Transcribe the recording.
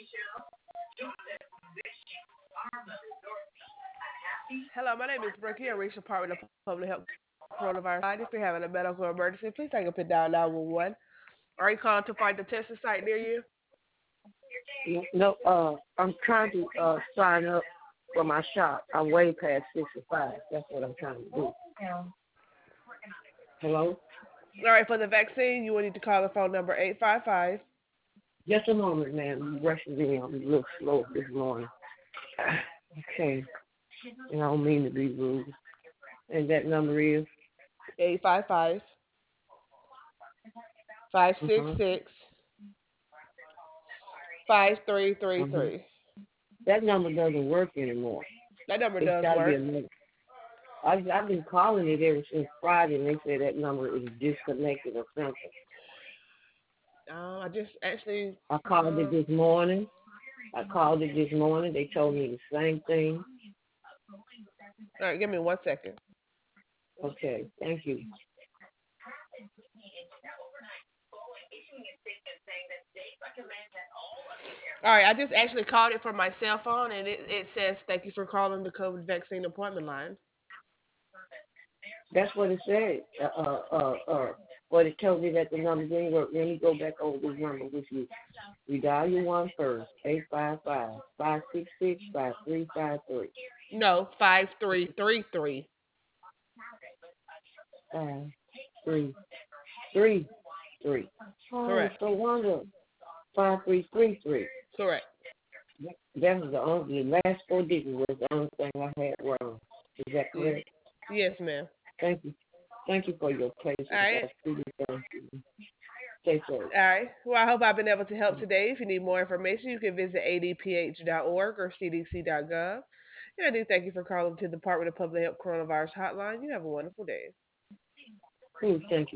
Hello, my name is Brookie. I reached Department of Public Health Coronavirus line. If you're having a medical emergency, please take a pin down 911. Are you calling to find the testing site near you? No, I'm trying to sign up for my shot. I'm way past 65. That's what I'm trying to do. Hello? All right, for the vaccine, you will need to call the phone number 855. Just a moment, man. You rushing me. I'm a little slow this morning. Okay. And I don't mean to be rude. And that number is? 855 five six Uh-huh. six 5333. Uh-huh. That number doesn't work anymore. That number It's does got to be work. another. I've been calling it ever since Friday, and they say that number is disconnected or something. I just actually. I called it this morning. They told me the same thing. All right, give me 1 second. Okay, thank you. All right, I just actually called it from my cell phone, and it says thank you for calling the COVID vaccine appointment line. That's what it said. But it told me that the number didn't work. Let me go back over this number with you. You dial your one first, 855-566-5353. No, 5333. 5333. Oh, Correct. so wonder. 5333. Correct. That was the last four digits was the only thing I had wrong. Is that Yeah. correct? Yes, ma'am. Thank you. Thank you for your patience. All right. That's really thank you. Stay safe. All right. Well, I hope I've been able to help today. If you need more information, you can visit adph.org or cdc.gov. And I do thank you for calling to the Department of Public Health Coronavirus Hotline. You have a wonderful day. Please, thank you.